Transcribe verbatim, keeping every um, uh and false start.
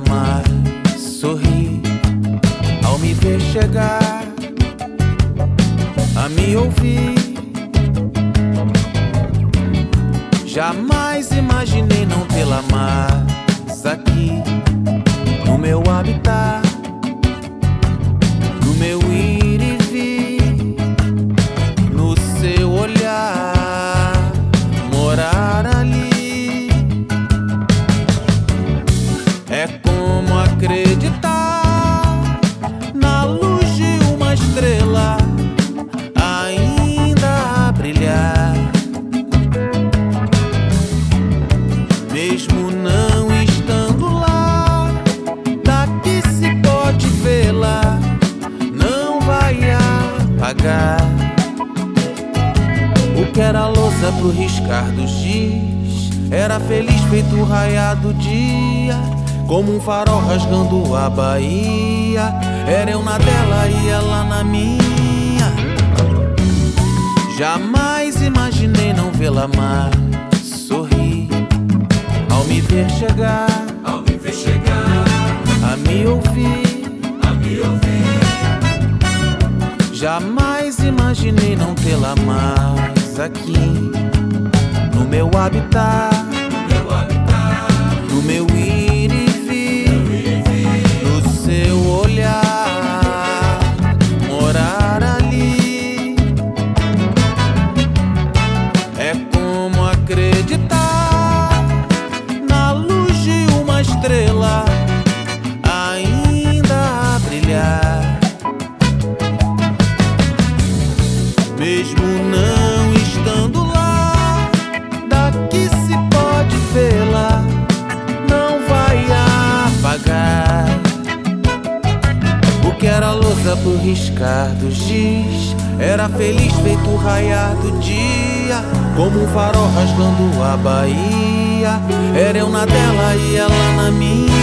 mais sorri ao me ver chegar, a me ouvir. Jamais imaginei não tê-la mais aqui no meu habitat, no meu ir e vir, no seu olhar, morar ali. É como acreditar na luz de uma estrela ainda a brilhar, mesmo não estando lá. Daqui se pode vê-la, não vai apagar o que era lousa pro riscar dos dias. Era feliz feito o raiar do dia, como um farol rasgando a Bahia. Era eu na dela e ela na minha. Jamais imaginei não vê-la mais sorrir ao me ver chegar, ao me ver chegar, a me ouvir, a me ouvir. Jamais imaginei não tê-la mais aqui no meu habitat, Meu habitat, no meu ir e vir, no seu olhar, morar ali. É como acreditar na luz de uma estrela ainda a brilhar, mesmo não estando lá. Daqui se pode vê-la, não vai apagar o que era lousa por riscar dos dias. Era feliz feito o raiar do dia, como um farol rasgando a Bahia. Era eu na dela e ela na minha.